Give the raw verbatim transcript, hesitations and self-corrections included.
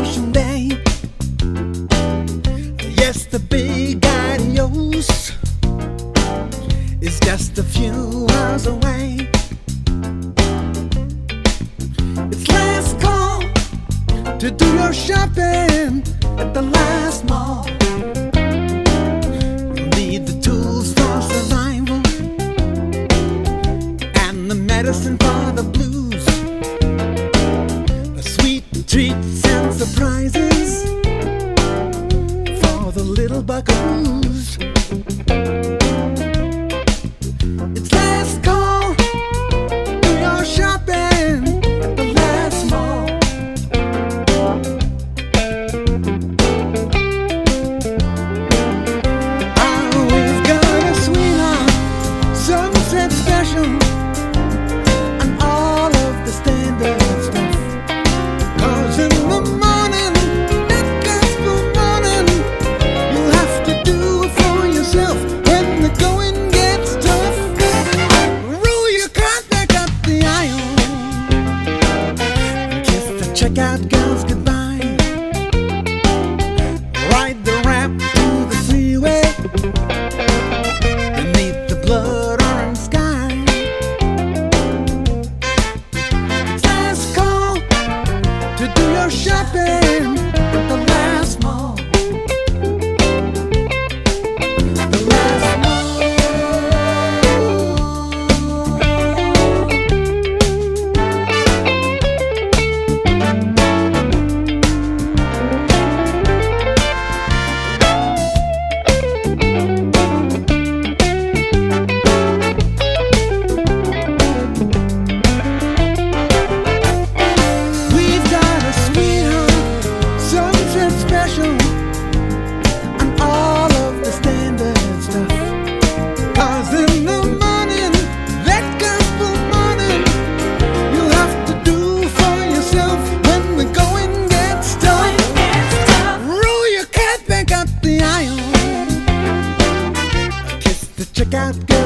Celebration Day. Yes, the big adios is just a few hours away. It's last call to do your shopping at the last mall. You'll need the tools for survival and the medicine for the blues, the sweet treats and surprises for the little buckaroos. It's last call, do your shopping at the last mall. Oh, we've got a sweetheart sunset special and all of the standard stuff. 'Cause in the morning, that gospel morning, you'll have to do it for yourself when the going gets tough. Roll your cart back up the aisle, kiss the checkout girls goodbye, ride the ramp to the freeway beneath the blood orange sky. It's last call to do your shopping at the last mall. The last mall. We've got a sweetheart sunset special and all of the standard stuff. 'Cause in the morning, that gospel morning, you'll have to do for yourself when the going gets tough. Roll your cat back up the aisle, kiss the checkout girl